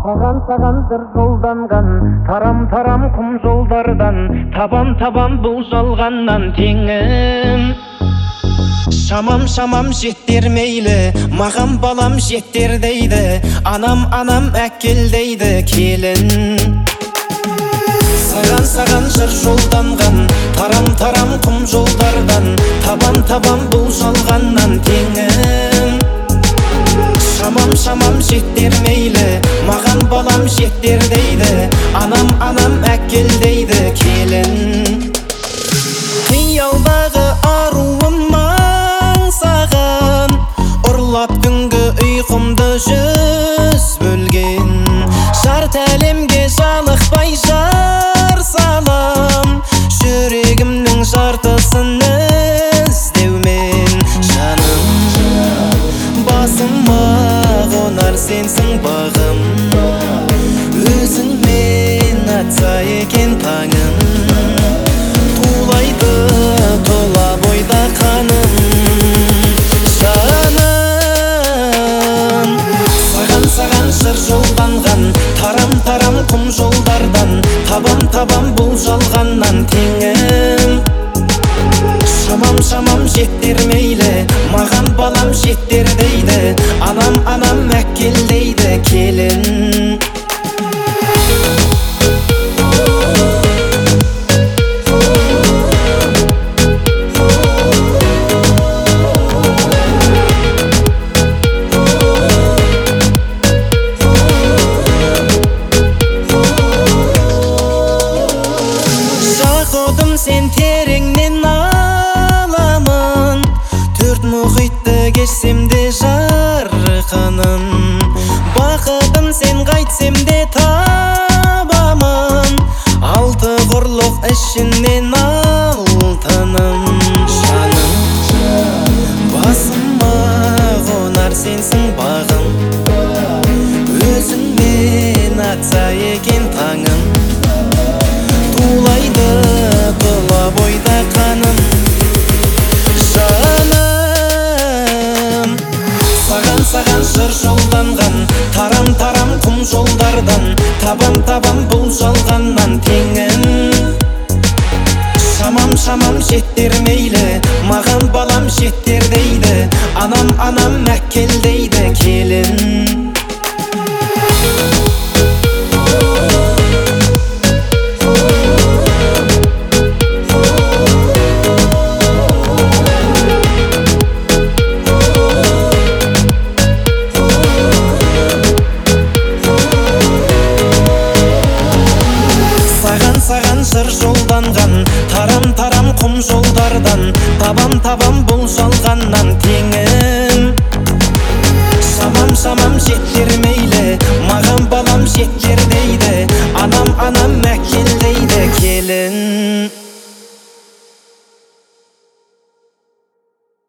Саған жыр жолданған, тарам-тарам құм жолдардан, табан-табан бұл жалғаннан теңім. Шамам жеттер мейлі, маған балам жеттер дейді, анам әкел дейді келін. Саған жыр жолданған, тарам-тарам құм жолдардан, табан-табан бұл жалғаннан теңім. Шамам жеттер мейлі, маған балам жеттер дейді, анам әкел дейді келін. Қиялдағы аруым аңсаған, ұрлап түнгі ұйқымды жүз бөлген. Жарты әлемге жалықпай жар салам, жүрегімнің жартысын іздеумен. Жаным, басыма қонар сенсің бағым, өзіңмен атса екен таңым, тулайды тола бойда қаным. Жаным, саған жыр жолданған, тарам-тарам құм жолдардан, табан-табан бұл жалғаннан теңім. Шамам жеттер мейлі, маған балам жеттер дейді, анам әкел дейді келін. Жақұдым сен тереңнен аламын, төрт мұхитты кешсем де жарқыным. Бақытым сен қайтсем де табамын, алты құрлық ішінен алтыным. Жаным, басыма қонар сенсің бағым, өзіңмен атса екен таңым, тулайды тұла бойда қаным. Жаным, саған жыр жолданған, тарам-тарам құм жолдардан, табан-табан бұл жалғаннан теңім. Шамам жеттер мейлі, маған балам жеттер дейді, анам әкел дейді келін. Саған жыр жолданған, тарам-тарам құм жолдардан, табан-табан бұл жалғаннан теңім.